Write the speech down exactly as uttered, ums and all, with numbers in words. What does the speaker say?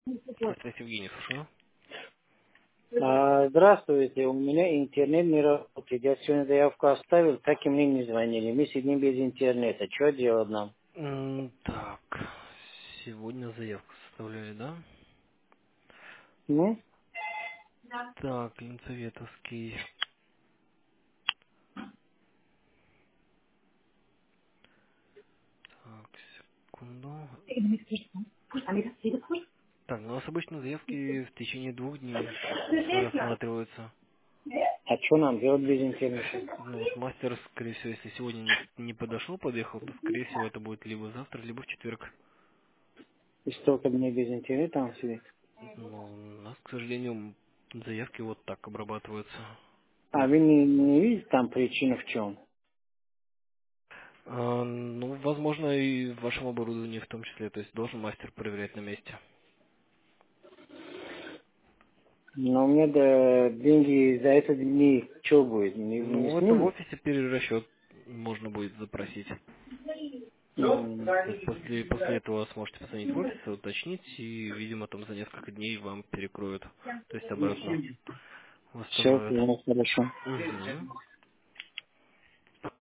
Здравствуйте, Евгений, слушаю. А, Здравствуйте, у меня интернет не работает. Я сегодня заявку оставил, так и мне не звонили. Мы сидим без интернета. Что делать нам? М, Так, сегодня заявку составляли, да? Ну, Так, Ленцеветовский. Так, секунду. Так, ну у нас обычно заявки в течение двух дней рассматриваются. а что нам делать без интернета? Ну вот мастер, скорее всего, если сегодня не, не подошел, подъехал, то, скорее всего, это будет либо завтра, либо в четверг. И столько дней без интернета там сидит. Но у нас, к сожалению, м, заявки вот так обрабатываются. То А есть, вы не, не видите там причину в чем? а, ну, возможно, и в вашем оборудовании в том числе. То есть должен мастер проверять на месте. Но у меня да, деньги за этот дни что будет? Не, не Ну, это в снимут? офисе перерасчет можно будет запросить. М, То есть после, после этого сможете позвонить в офис, уточнить, и, видимо, там за несколько дней вам перекроют. То есть обратно Все, восстановят. хорошо. Угу.